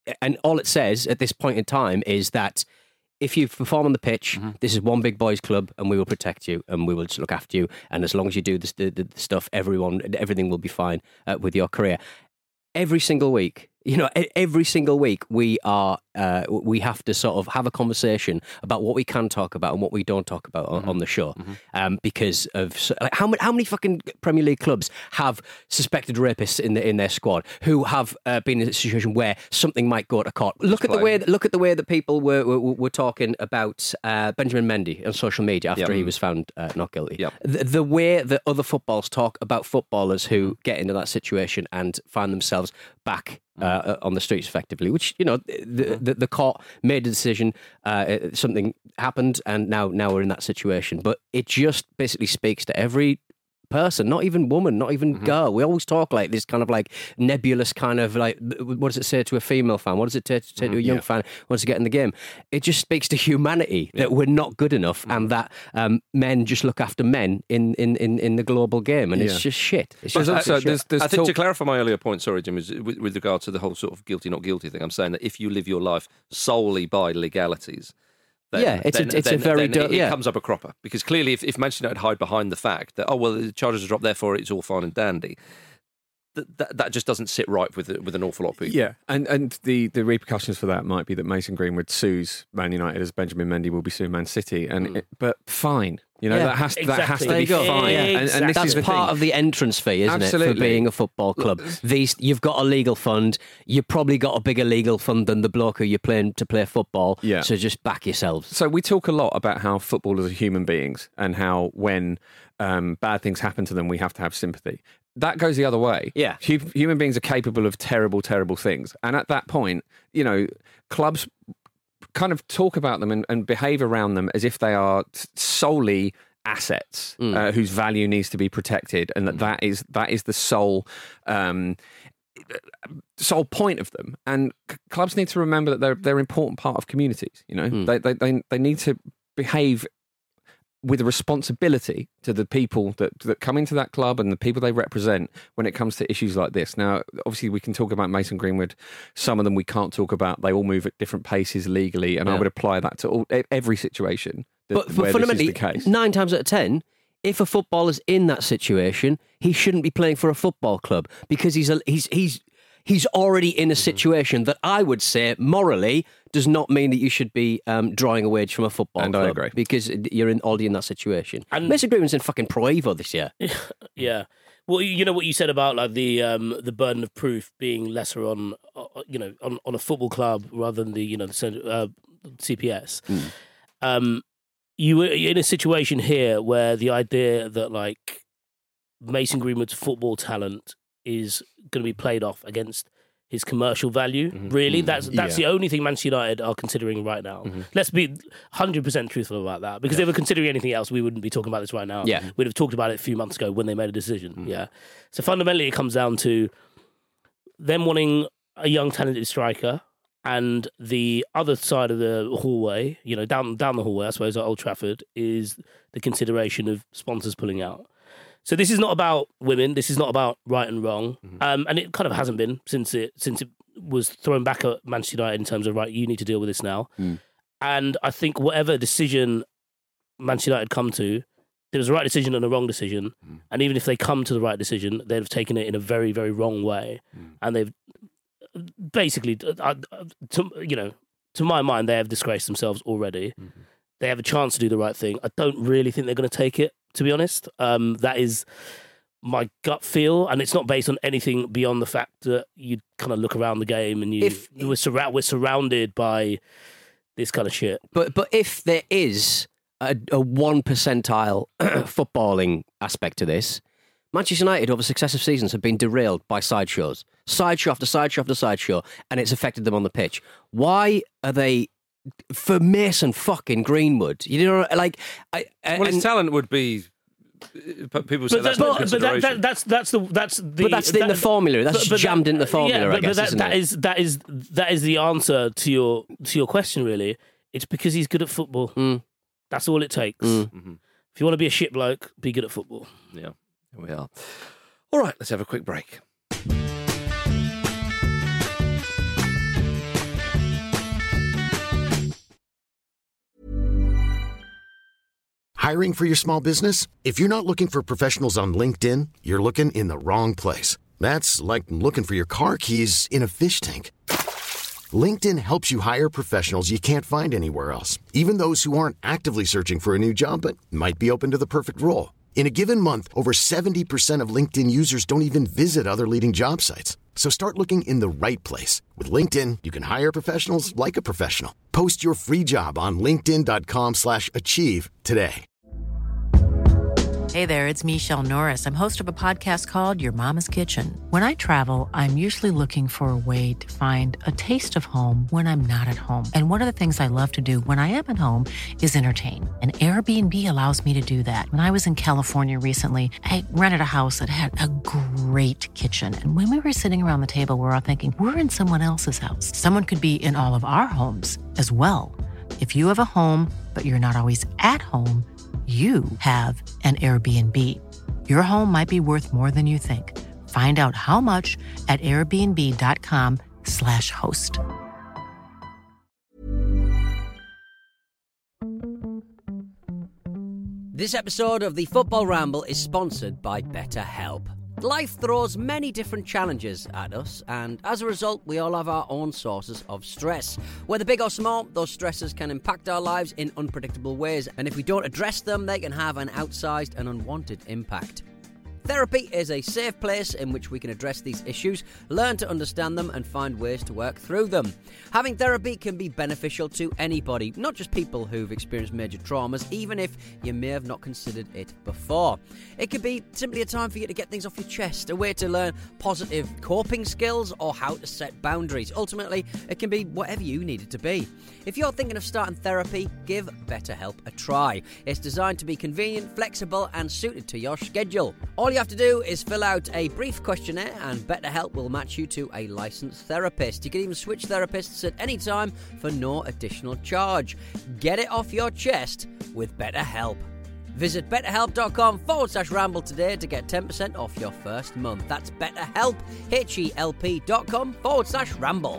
and all it says at this point in time is that if you perform on the pitch, this is one big boys club, and we will protect you, and we will just look after you. And as long as you do the stuff, everything will be fine with your career. Every single week, we have to sort of have a conversation about what we can talk about and what we don't talk about on the show, because of how many fucking Premier League clubs have suspected rapists in their squad who have been in a situation where something might go to court. Look at the way that people were talking about Benjamin Mendy on social media after he was found not guilty. Yep. The way that other footballers talk about footballers who get into that situation and find themselves back on the streets effectively, which, the court made a decision, something happened, and now we're in that situation. But it just basically speaks to every person, not even woman, not even girl. We always talk like this kind of like nebulous kind of like, what does it say to a female fan? What does it say to a young fan who wants to get in the game? It just speaks to humanity that we're not good enough, and that men just look after men in the global game, and it's just shit. It's just I think to clarify my earlier point, sorry, Jim, is with regard to the whole sort of guilty, not guilty thing, I'm saying that if you live your life solely by legalities, it comes up a cropper, because clearly if Manchester United hide behind the fact that the charges are dropped, therefore it's all fine and dandy, that just doesn't sit right with an awful lot of people. Yeah, and the repercussions for that might be that Mason Greenwood sues Man United as Benjamin Mendy will be suing Man City, but fine. That has to be fine. And this that's is part of the entrance fee, isn't it, for being a football club? You've got a legal fund. You've probably got a bigger legal fund than the bloke who you're playing to play football. Yeah. So just back yourselves. So we talk a lot about how footballers are human beings, and how when bad things happen to them, we have to have sympathy. That goes the other way. Yeah. Human beings are capable of terrible, terrible things. And at that point, clubs kind of talk about them and behave around them as if they are solely assets whose value needs to be protected, and that is the sole point of them. And clubs need to remember that they're an important part of communities. They need to behave with a responsibility to the people that come into that club and the people they represent when it comes to issues like this. Now, obviously, we can talk about Mason Greenwood. Some of them we can't talk about. They all move at different paces legally, and I would apply that to every situation but where fundamentally, this is the case. 9 times out of 10, if a footballer's in that situation, he shouldn't be playing for a football club, because he's already in a situation that I would say morally does not mean that you should be drawing a wage from a football club. I agree. Because you're already in that situation. And Mason Greenwood's in fucking Pro Evo this year. Yeah. Well, you know what you said about like the burden of proof being lesser on a football club rather than the CPS. You were in a situation here where the idea that like Mason Greenwood's football talent is going to be played off against his commercial value. Really, that's the only thing Manchester United are considering right now. Let's be 100% truthful about that, because if they were considering anything else, we wouldn't be talking about this right now. Yeah. We'd have talked about it a few months ago when they made a decision. Yeah. So fundamentally, it comes down to them wanting a young, talented striker, and the other side of the hallway, down the hallway, I suppose, at Old Trafford, is the consideration of sponsors pulling out. So this is not about women. This is not about right and wrong, and it kind of hasn't been since it was thrown back at Manchester United in terms of, right, you need to deal with this now. And I think whatever decision Manchester United come to, there was a right decision and a wrong decision. And even if they come to the right decision, they'd have taken it in a very, very wrong way, and they've basically, to my mind, they have disgraced themselves already. They have a chance to do the right thing. I don't really think they're going to take it, to be honest. That is my gut feel, and it's not based on anything beyond the fact that you kind of look around the game and we're surrounded by this kind of shit. But if there is a 1 percentile footballing aspect to this, Manchester United over successive seasons have been derailed by sideshows. Sideshow after sideshow after sideshow, and it's affected them on the pitch. Why are they... For Mason fucking Greenwood, his talent would be. People say that's not consideration. That's in the formula. That's jammed in the formula. I guess, that is the answer to your question. Really, it's because he's good at football. That's all it takes. If you want to be a shit bloke, be good at football. Yeah, here we are. All right, let's have a quick break. Hiring for your small business? If you're not looking for professionals on LinkedIn, you're looking in the wrong place. That's like looking for your car keys in a fish tank. LinkedIn helps you hire professionals you can't find anywhere else, even those who aren't actively searching for a new job but might be open to the perfect role. In a given month, over 70% of LinkedIn users don't even visit other leading job sites. So start looking in the right place. With LinkedIn, you can hire professionals like a professional. Post your free job on linkedin.com/achieve today. Hey there, it's Michelle Norris. I'm host of a podcast called Your Mama's Kitchen. When I travel, I'm usually looking for a way to find a taste of home when I'm not at home. And one of the things I love to do when I am at home is entertain. And Airbnb allows me to do that. When I was in California recently, I rented a house that had a great kitchen. And when we were sitting around the table, we're all thinking, we're in someone else's house. Someone could be in all of our homes as well. If you have a home, but you're not always at home, you have an Airbnb. Your home might be worth more than you think. Find out how much at airbnb.com/host. This episode of the Football Ramble is sponsored by BetterHelp. Life throws many different challenges at us, and as a result, we all have our own sources of stress. Whether big or small, those stresses can impact our lives in unpredictable ways, and if we don't address them, they can have an outsized and unwanted impact. Therapy is a safe place in which we can address these issues, learn to understand them, and find ways to work through them. Having therapy can be beneficial to anybody, not just people who've experienced major traumas, even if you may have not considered it before. It could be simply a time for you to get things off your chest, a way to learn positive coping skills or how to set boundaries. Ultimately, it can be whatever you need it to be. If you're thinking of starting therapy, give BetterHelp a try. It's designed to be convenient, flexible, and suited to your schedule. All you have to do is fill out a brief questionnaire and BetterHelp will match you to a licensed therapist. You can even switch therapists at any time for no additional charge. Get it off your chest with BetterHelp. Visit betterhelp.com/ramble today to get 10% off your first month. That's BetterHelp, HELP.com/ramble.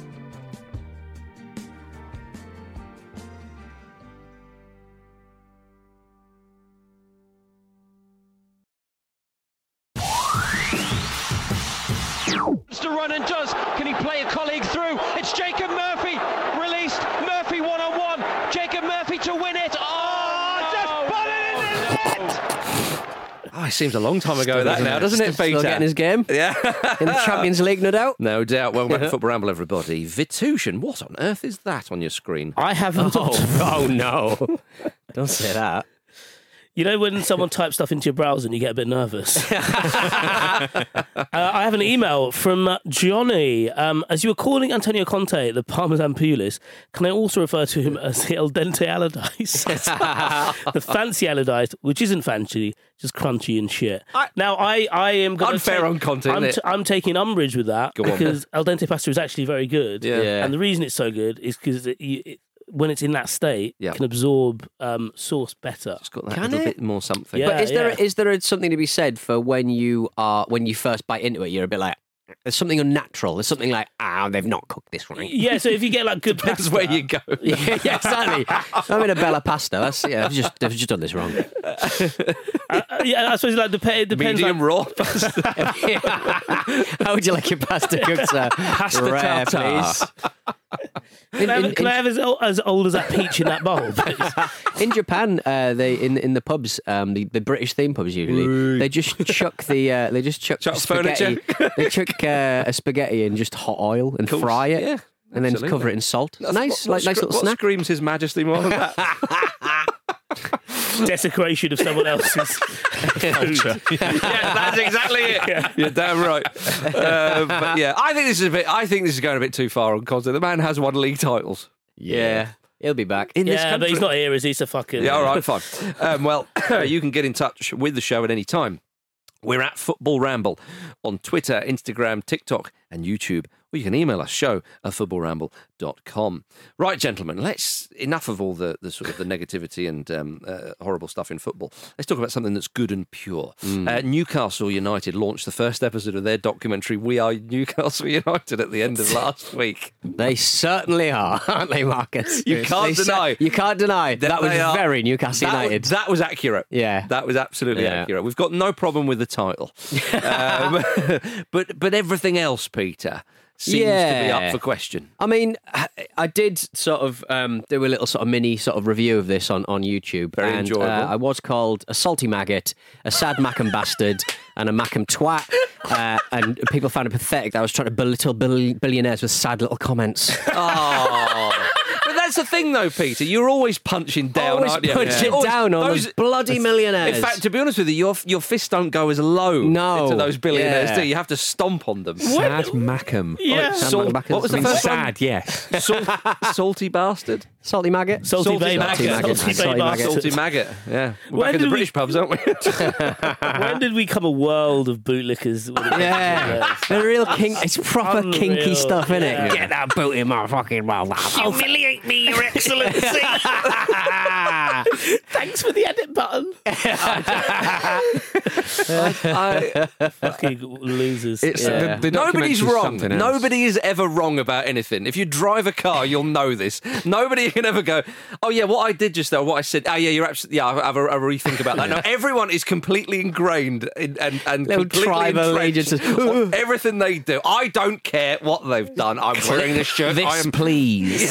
To run and does. Can he play a colleague through? It's Jacob Murphy released. Murphy one-on-one. Jacob Murphy to win it. Just put it in the net. Oh, it seems a long time ago that now, doesn't it, Peter? Still getting his game. Yeah. In the Champions League, no doubt. No doubt. Welcome back to Football Ramble, everybody. Vitusian, what on earth is that on your screen? I haven't. Oh no. Don't say that. You know when someone types stuff into your browser and you get a bit nervous? I have an email from Johnny. As you were calling Antonio Conte the Parmesan Pulis, can I also refer to him as the El Dente Allardyce? The fancy Allardyce, which isn't fancy, just crunchy and shit. I am going to unfair on Conte, isn't it? I'm taking umbrage with that because El Dente pasta is actually very good. Yeah. And the reason it's so good is because when it's in that state, it can absorb sauce better. It's got that little bit more something. Yeah, but is there something to be said for when you first bite into it, you're a bit like, there's something unnatural. There's something like, they've not cooked this right. Yeah, so if you get like good Depends pasta, where you go. yeah, exactly. I'm in a Bella Pasta. They've just done this wrong. I suppose it depends. Medium raw pasta. How would you like your pasta cooked, sir? Pasta rare, tartare. please. Can I have as old as that peach in that bowl, please? In Japan, they in the pubs, the British theme pubs usually, they just chuck spaghetti. They chuck a spaghetti in just hot oil and fry it, and then cover it in salt. Nice little snack. What screams His Majesty more than that? Desecration of someone else's culture. Yeah, that's exactly it. Yeah. You're damn right. But yeah, I think this is going a bit too far on Conte. The man has won league titles. Yeah. He'll be back. In this country. But he's not here, is he? So fucking... Yeah, all right, fine. Well, you can get in touch with the show at any time. We're at Football Ramble on Twitter, Instagram, TikTok, and YouTube, or you can email us, show@footballramble.com. Right, gentlemen, enough of all the sort of the negativity and horrible stuff in football. Let's talk about something that's good and pure. Newcastle United launched the first episode of their documentary, We Are Newcastle United, at the end of last week. They certainly are, aren't they, Marcus? You can't deny that was very Newcastle United. That was accurate. Yeah. That was absolutely accurate. We've got no problem with the title. But everything else, Peter, seems to be up for question. I mean, I did sort of do a little sort of mini sort of review of this on YouTube. Very enjoyable. I was called a salty maggot, a sad Mackham bastard, and a Mackham twat. And people found it pathetic that I was trying to belittle billionaires with sad little comments. Oh. But that's the thing, though, Peter. You're always punching down, aren't you? Punching down on those bloody millionaires. In fact, to be honest with you, your fists don't go as low into those billionaires, do you? You have to stomp on them. Sad Mackham. Yeah. What was the first one? Sad, yes. Salty bastard? Salty maggot? Salty maggot. Salty maggot. Yeah. We're back in the British pubs, aren't we? When did we become a world of bootlickers? Yeah. The real king. It's proper kinky stuff, isn't it? Yeah. Get that boot in my fucking mouth. Humiliate me, Your Excellency. Thanks for the edit button. Fucking losers. Nobody's wrong. Else. Nobody is ever wrong about anything. If you drive a car, you'll know this. Nobody can ever go, oh yeah, what I did just there, what I said, oh yeah, you're absolutely, yeah, I have a rethink about that. No, everyone is completely ingrained and completely entrenched on everything they do. I don't care what they've done. I'm wearing this shirt. Please.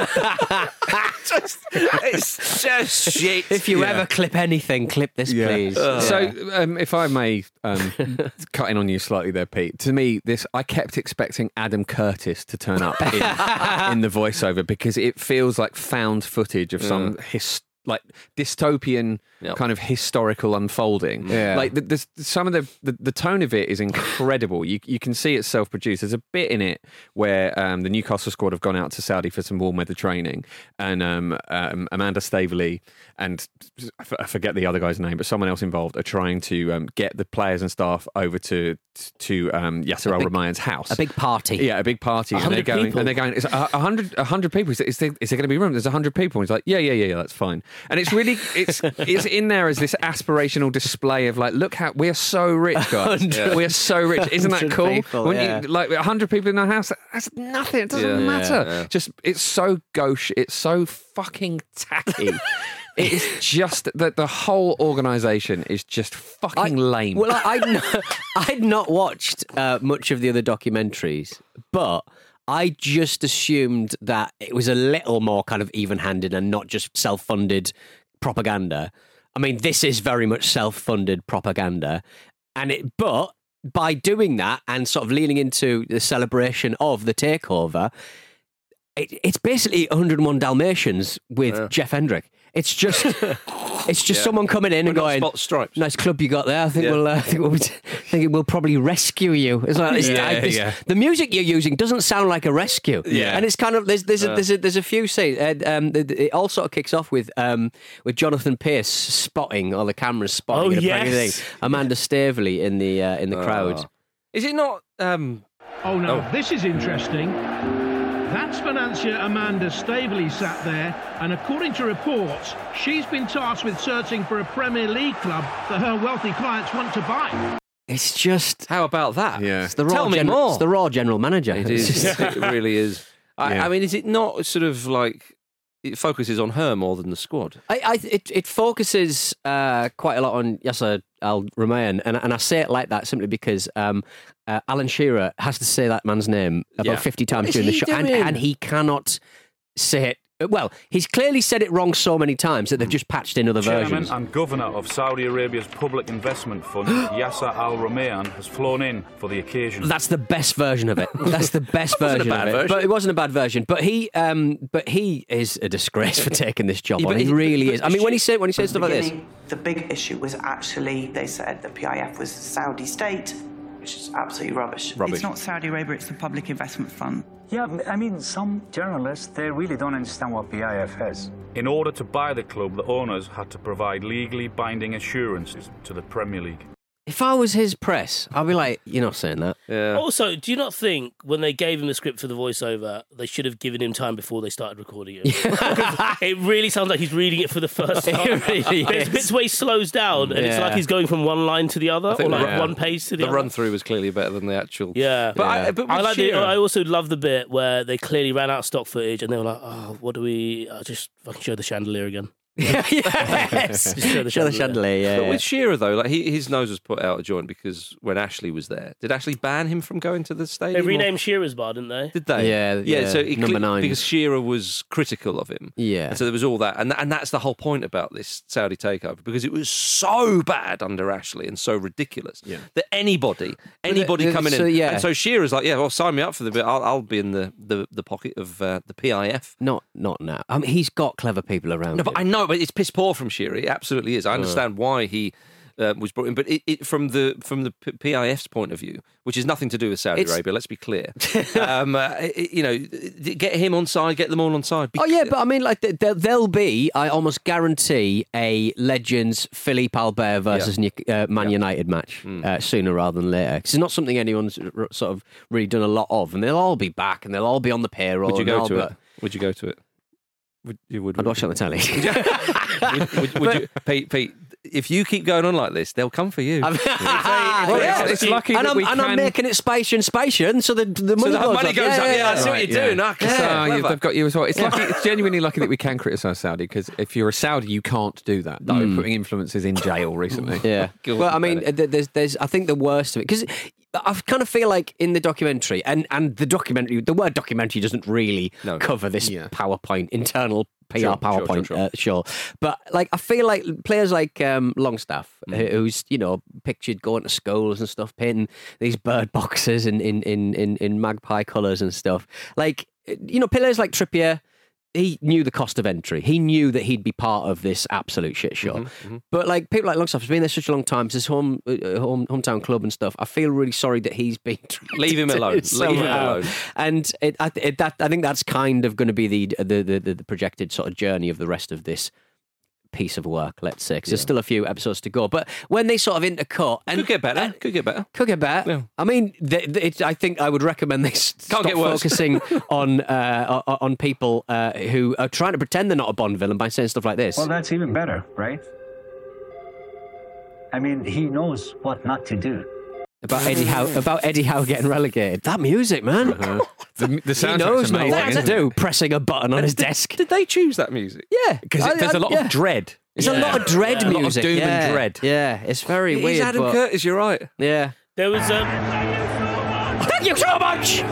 It's just shit. If you ever clip anything, clip this, please. So, if I may, cutting on you slightly there, Pete. To me, I kept expecting Adam Curtis to turn up in the voiceover because it feels like found footage of some dystopian kind of historical unfolding. Like some of the tone of it is incredible. You can see it's self-produced. There's a bit in it where the Newcastle squad have gone out to Saudi for some warm weather training, and Amanda Staveley and I forget the other guy's name, but someone else involved are trying to get the players and staff over to Yasser Al-Rumayyan's house. A big party. Yeah, a big party. And they're going. It's 100 people. Is there going to be room? There's 100 people. And he's like, yeah, that's fine. And it's really it's in there as this aspirational display of like, look how we are so rich, guys. We are so rich. Isn't that cool? People, when you, like 100 people in a house, that's nothing. It doesn't matter. Just it's so gauche. It's so fucking tacky. It's just that the whole organisation is just fucking lame. Well, I'd not watched much of the other documentaries, but I just assumed that it was a little more kind of even-handed and not just self-funded propaganda. I mean, this is very much self-funded propaganda, but by doing that and sort of leaning into the celebration of the takeover, it's basically 101 Dalmatians with Jeff Hendrick. It's just someone coming in and going, spot stripes. Nice club you got there. I think we'll probably rescue you. It's like the music you're using doesn't sound like a rescue. Yeah. And it's kind of there's a few scenes. It all sort of kicks off with Jonathan Pearce spotting, or the camera's spotting thing. Amanda Staveley in the crowd. Is it not? This is interesting. That's financier Amanda Staveley sat there, and according to reports, she's been tasked with searching for a Premier League club that her wealthy clients want to buy. It's just... How about that? Yeah. It's the Tell me more. It's the raw general manager. It is. It really is. I mean, is it not sort of like... It focuses on her more than the squad? It focuses quite a lot on Yasser Al-Rumayyan, and I say it like that simply because Alan Shearer has to say that man's name about 50 times during the show, and he cannot say it. Well, he's clearly said it wrong so many times that they've just patched in other versions. Chairman and Governor of Saudi Arabia's Public Investment Fund, Yasser Al-Rumayyan, has flown in for the occasion. That's the best version of it. That's the best version of it. But it wasn't a bad version. But he is a disgrace for taking this job on. He really is. I mean, when he says stuff like this. The big issue was actually, they said the PIF was Saudi state, which is absolutely rubbish. It's not Saudi Arabia, it's the Public Investment Fund. Yeah, I mean, some journalists, they really don't understand what PIF is. In order to buy the club, the owners had to provide legally binding assurances to the Premier League. If I was his press, I'd be like, you're not saying that. Yeah. Also, do you not think when they gave him the script for the voiceover, they should have given him time before they started recording it? It really sounds like he's reading it for the first time. It really There's is. bits where he slows down, and it's like he's going from one line to the other, or like one page to the other. The run-through was clearly better than the actual... Yeah. But I like I also love the bit where they clearly ran out of stock footage, and they were like, oh, what do we... I'll just fucking show the chandelier again. Yes. Just show the Show the chandelier, But with Shearer, though, like his nose was put out of joint because when Ashley was there, did Ashley ban him from going to the stadium? They renamed Shearer's bar, didn't they? Did they? Yeah. So Number 9. because Shearer was critical of him. Yeah. And so there was all that, and that's the whole point about this Saudi takeover, because it was so bad under Ashley and so ridiculous that anybody coming in, and so Shearer's like, well, sign me up for the bit. I'll be in the pocket of the PIF. Not now. I mean, he's got clever people around. No, but I know, but it's piss poor from Shearer. It absolutely is. I understand why he was brought in, but it from the PIF's point of view, which is nothing to do with Saudi Arabia. Let's be clear. Get him on side, get them all on side. But I mean, like there'll be, I almost guarantee, a Legends Philippe Albert versus Man United match sooner rather than later. Because it's not something anyone's sort of really done a lot of, and they'll all be back and they'll all be on the payroll. Would you go to it? Would you go to it? I'd watch it on the telly. would you, Pete, if you keep going on like this, they'll come for you. It's lucky that we can... I'm making it spacious, so the money goes up. Yeah, I see what you're doing. They've got you as well. It's lucky. It's genuinely lucky that we can criticise Saudi, because if you're a Saudi, you can't do that. They're putting influencers in jail recently. Yeah. Well, I mean, there's I think the worst of it, because I kind of feel like in the documentary, and the word documentary doesn't really cover this PowerPoint, internal PR PowerPoint. Sure. But like, I feel like players like Longstaff, who's pictured going to schools and stuff, painting these bird boxes in magpie colours and stuff. Like, players like Trippier. He knew the cost of entry. He knew that he'd be part of this absolute shit show. But like people like Longstaff has been there such a long time. It's his hometown club and stuff. I feel really sorry that he's been leave him alone. Leave him alone. And I think that's kind of going to be the projected sort of journey of the rest of this piece of work, let's say, because there's still a few episodes to go. But when they sort of intercut, and could get better. Yeah. I mean, I think I would recommend they stop focusing on people who are trying to pretend they're not a Bond villain by saying stuff like this. Well, that's even better, right? I mean, he knows what not to do. About Eddie Howe getting relegated. That music, man. The he knows not what to do, pressing a button on his desk. Did they choose that music? Yeah. Because there's a lot of dread. There's a lot of dread music. A lot of doom and dread. Yeah, it's very weird. It's Adam Curtis, you're right. Yeah. There was Thank you so much!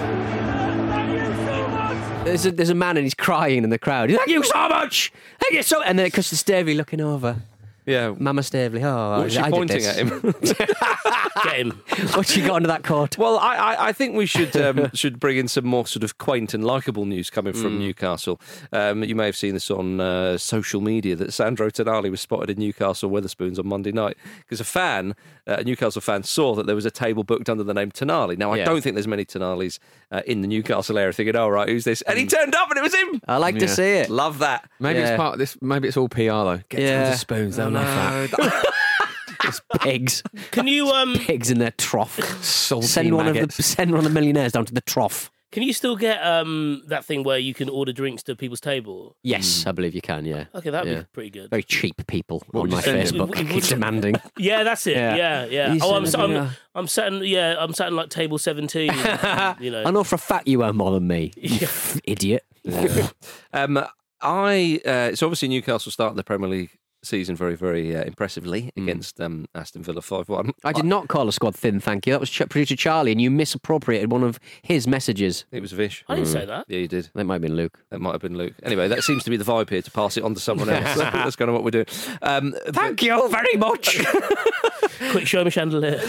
There's a man and he's crying in the crowd. Thank you so much! Thank you so much! And then Custis Stavely looking over. Yeah. Mama Stavely. Oh, what's she pointing at him? Get him. What's she got under that coat? Well, I think we should bring in some more sort of quaint and likeable news coming from Newcastle. You may have seen this on social media that Sandro Tonali was spotted in Newcastle Wetherspoons on Monday night because a Newcastle fan saw that there was a table booked under the name Tonali. Now, I don't think there's many Tonalis in the Newcastle area thinking, oh, right, who's this? And he turned up and it was him. I like to see it. Love that. Maybe it's part of this. Maybe it's all PR, though. Get tons of spoons. They'll know that. It's pigs. Can you pigs in their trough? Salty send one maggots. of the millionaires down to the trough. Can you still get that thing where you can order drinks to people's table? Yes, I believe you can. Yeah. Okay, that'd be pretty good. Very cheap people on my Facebook keep demanding. Yeah, that's it. Yeah. Oh, I'm sat in like table 17. I know for a fact you earn more than me. You idiot. So obviously Newcastle started the Premier League season very, very impressively against Aston Villa 5-1. I did not call a squad thin, thank you. That was producer Charlie, and you misappropriated one of his messages. It was Vish. I didn't say that. Yeah, you did. That might have been Luke. Anyway, that seems to be the vibe here, to pass it on to someone else. That's kind of what we're doing. Thank you very much. Quick, show me chandelier.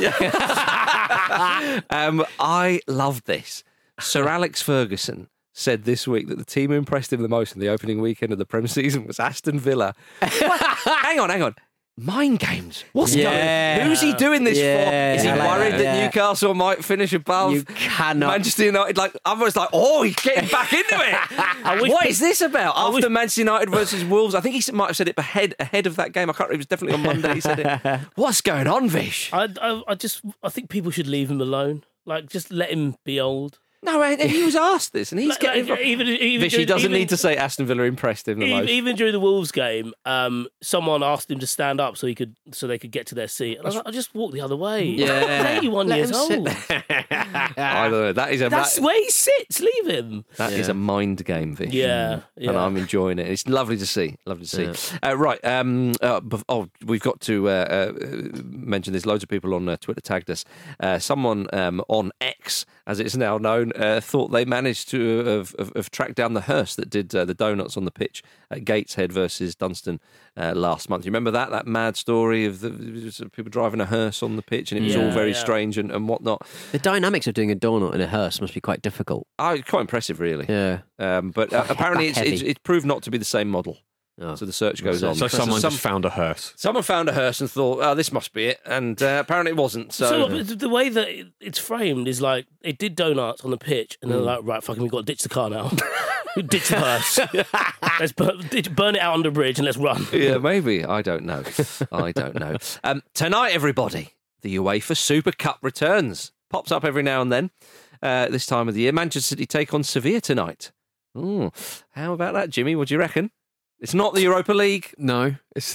I love this. Sir Alex Ferguson said this week that the team who impressed him the most in the opening weekend of the Prem season was Aston Villa. Hang on. Mind games. What's going? Who's he doing this for? Is he worried that Newcastle might finish above You cannot. Manchester United? Like, I was like, oh, he's getting back into it. What is this about? After Manchester United versus Wolves, I think he might have said it ahead of that game. I can't remember. It was definitely on Monday. He said it. What's going on, Vish? I think people should leave him alone. Like, just let him be old. No, and he was asked this, and he's getting. Even He doesn't need to say Aston Villa impressed him the most. Even during the Wolves game, someone asked him to stand up so they could get to their seat. And I was like, I just walked the other way. Yeah, 81 years old. I don't know. That's where he sits. Leave him. That is a mind game, Vish. Yeah. And I'm enjoying it. It's lovely to see. Right. We've got to mention there's loads of people on Twitter tagged us. Someone on X, as it's now known, thought they managed to have tracked down the hearse that did the donuts on the pitch at Gateshead versus Dunstan last month. You remember that mad story of people driving a hearse on the pitch, and it was all very strange and whatnot. The dynamics of doing a donut in a hearse must be quite difficult. Quite impressive, really. Yeah. But apparently it's proved not to be the same model. Oh. So the search goes on. So someone just found a hearse. Someone found a hearse and thought, oh, this must be it. And apparently it wasn't. So the way that it's framed is like, it did donuts on the pitch, and they're like, right, fucking, we've got to ditch the car now. Ditch the hearse. Let's burn it out on the bridge and let's run. Yeah, maybe. I don't know. Tonight, everybody, the UEFA Super Cup returns. Pops up every now and then this time of the year. Manchester City take on Sevilla tonight. Ooh, how about that, Jimmy? What do you reckon? It's not the Europa League. No, it's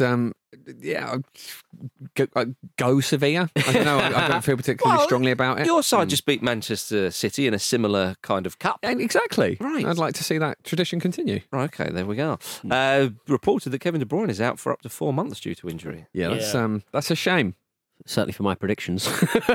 go Sevilla. I don't know. I don't feel particularly strongly about it. Your side just beat Manchester City in a similar kind of cup. Exactly. Right. I'd like to see that tradition continue. Right, okay, there we go. Reported that Kevin De Bruyne is out for up to 4 months due to injury. Yeah, that's a shame. Certainly for my predictions.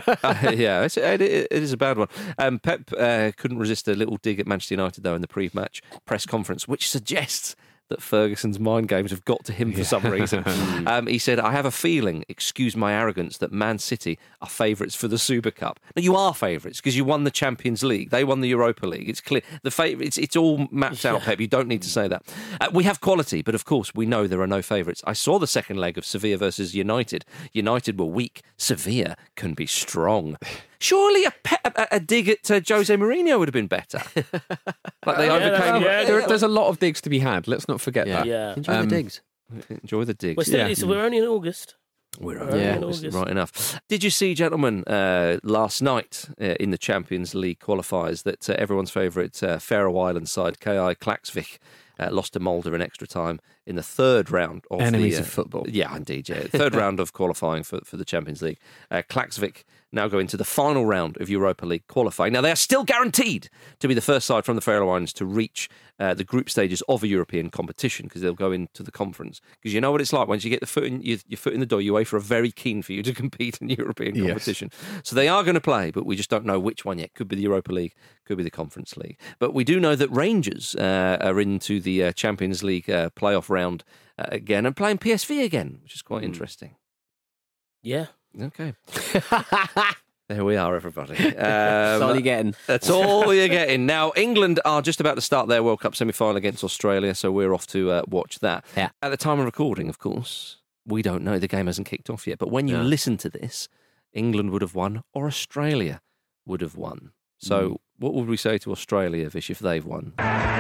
It is a bad one. Pep couldn't resist a little dig at Manchester United, though, in the pre-match press conference, which suggests that Ferguson's mind games have got to him for some reason. He said, I have a feeling, excuse my arrogance, that Man City are favourites for the Super Cup. Now, you are favourites because you won the Champions League. They won the Europa League. It's clear. It's all mapped out, Pep. You don't need to say that. We have quality, but of course, we know there are no favourites. I saw the second leg of Sevilla versus United. United were weak. Sevilla can be strong. Surely a dig at Jose Mourinho would have been better. Like they overcame. There's a lot of digs to be had. Let's not forget that. Yeah. Enjoy the digs. Enjoy the digs. We're only in August. We're only in August. Right enough. Did you see, gentlemen, last night in the Champions League qualifiers that everyone's favourite Faroe Island side, KI Klaksvik, lost to Mulder in extra time in the third round of enemies of football. Yeah, indeed. Yeah, third round of qualifying for the Champions League. Klaksvik now go into the final round of Europa League qualifying. Now, they are still guaranteed to be the first side from the Faroe Islands to reach the group stages of a European competition because they'll go into the conference. Because you know what it's like. Once you get your foot in the door, UEFA are very keen for you to compete in European competition. So they are going to play, but we just don't know which one yet. Could be the Europa League, could be the Conference League. But we do know that Rangers are into the Champions League playoff round again and playing PSV again, which is quite interesting. Yeah. Okay. There we are, everybody. That's all you're getting. That's all you're getting. Now, England are just about to start their World Cup semi-final against Australia, so we're off to watch that. Yeah. At the time of recording, of course, we don't know. The game hasn't kicked off yet. But when you listen to this, England would have won or Australia would have won. So what would we say to Australia, Vish, if they've won?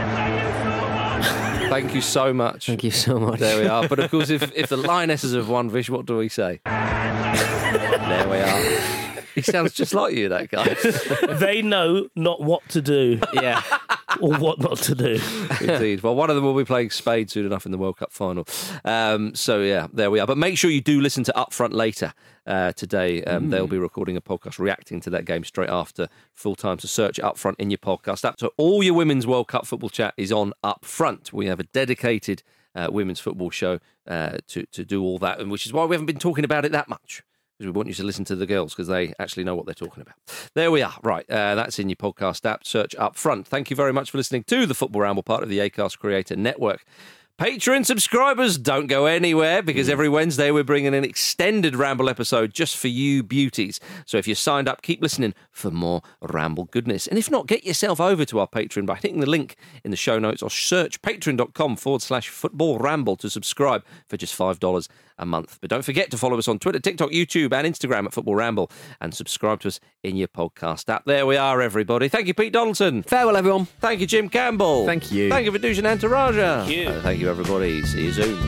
Thank you so much. Thank you so much. There we are. But of course, if the Lionesses have won, Vish, what do we say? There we are. He sounds just like you, that guy. They know not what to do. Yeah. Or what not to do. Indeed. Well, one of them will be playing Spade soon enough in the World Cup final. So, yeah, there we are. But make sure you do listen to Upfront later today. They'll be recording a podcast reacting to that game straight after full time. So search Upfront in your podcast app. So all your Women's World Cup football chat is on Upfront. We have a dedicated women's football show to do all that, and which is why we haven't been talking about it that much. Because we want you to listen to the girls because they actually know what they're talking about. There we are. Right, that's in your podcast app. Search Upfront. Thank you very much for listening to the Football Ramble, part of the Acast Creator Network. Patreon subscribers, don't go anywhere because every Wednesday we're bringing an extended Ramble episode just for you beauties. So if you're signed up, keep listening for more Ramble goodness. And if not, get yourself over to our Patreon by hitting the link in the show notes or search patreon.com/Football Ramble to subscribe for just $5 a month. But don't forget to follow us on Twitter, TikTok, YouTube and Instagram at Football Ramble and subscribe to us in your podcast app. There we are, everybody. Thank you, Pete Donaldson. Farewell, everyone. Thank you, Jim Campbell. Thank you. Thank you, Vidushan Antaraja. Thank you. Thank you, everybody. See you soon.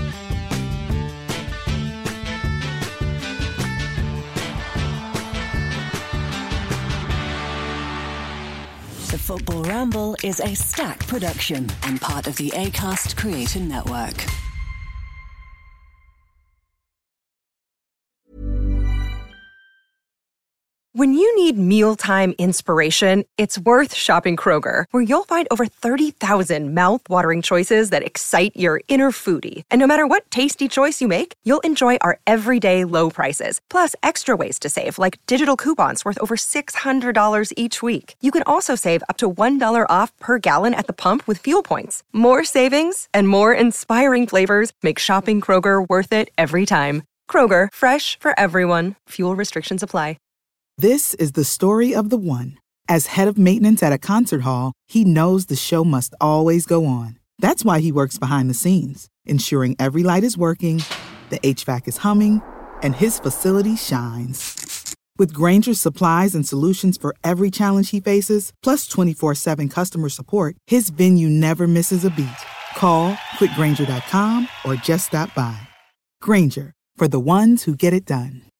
The Football Ramble is a Stack production and part of the Acast Creator Network. When you need mealtime inspiration, it's worth shopping Kroger, where you'll find over 30,000 mouth-watering choices that excite your inner foodie. And no matter what tasty choice you make, you'll enjoy our everyday low prices, plus extra ways to save, like digital coupons worth over $600 each week. You can also save up to $1 off per gallon at the pump with fuel points. More savings and more inspiring flavors make shopping Kroger worth it every time. Kroger, fresh for everyone. Fuel restrictions apply. This is the story of the one. As head of maintenance at a concert hall, he knows the show must always go on. That's why he works behind the scenes, ensuring every light is working, the HVAC is humming, and his facility shines. With Grainger's supplies and solutions for every challenge he faces, plus 24/7 customer support, his venue never misses a beat. Call quickgrainger.com or just stop by. Grainger, for the ones who get it done.